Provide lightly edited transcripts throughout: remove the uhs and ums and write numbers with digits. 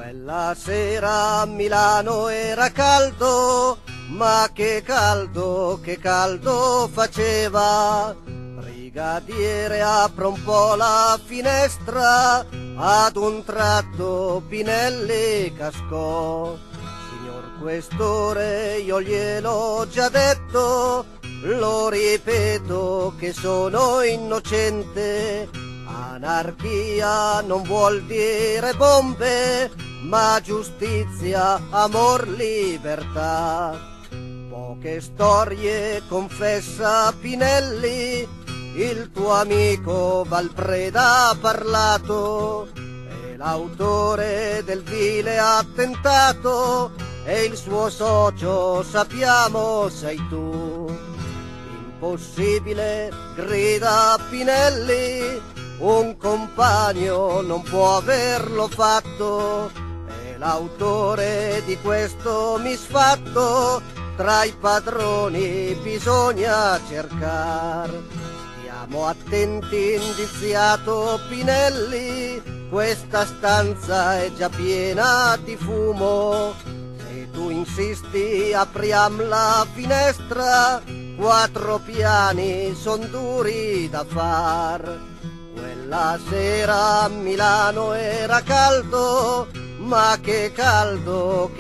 Quella sera a Milano era caldo, ma che caldo faceva. Brigadiere apre un po' la finestra, ad un tratto Pinelli cascò. Signor Questore, io gliel'ho già detto, lo ripeto che sono innocente. Anarchia non vuol dire bombe, ma giustizia, amor, libertà. Poche storie confessa Pinelli, il tuo amico Valpreda ha parlato, e l'autore del vile attentato e il suo socio, sappiamo, sei tu. Impossibile, grida Pinelli, un compagno non può averlo fatto, e l'autore di questo misfatto tra i padroni bisogna cercar. Stiamo attenti, indiziato Pinelli, questa stanza è già piena di fumo. Se tu insisti apriam la finestra, 4 piani son duri da far. Quella sera a Milano era caldo, ma che caldo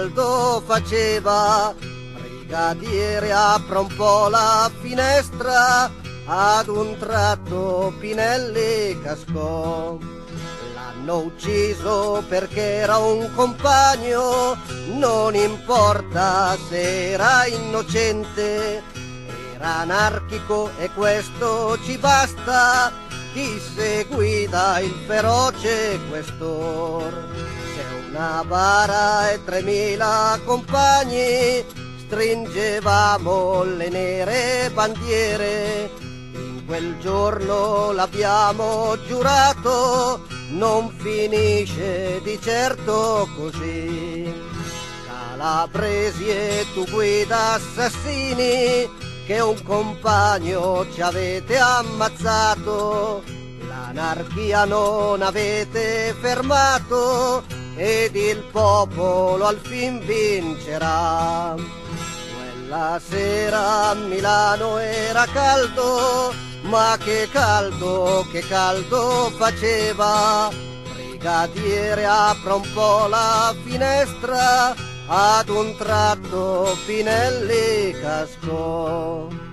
faceva. Brigadiere apre un po' la finestra, ad un tratto Pinelli cascò. L'hanno ucciso perché era un compagno, non importa se era innocente, era anarchico e questo ci basta. Chi seguida il feroce questor, c'è una bara e 3000 compagni, stringevamo le nere bandiere. In quel giorno l'abbiamo giurato, non finisce di certo così. Calabresi e tu guida assassini, che un compagno ci avete ammazzato, l'anarchia non avete fermato ed il popolo al fin vincerà. Quella sera a Milano era caldo, ma che caldo faceva. Brigadiere apre un po' la finestra, ad un tratto Pinelli cascò.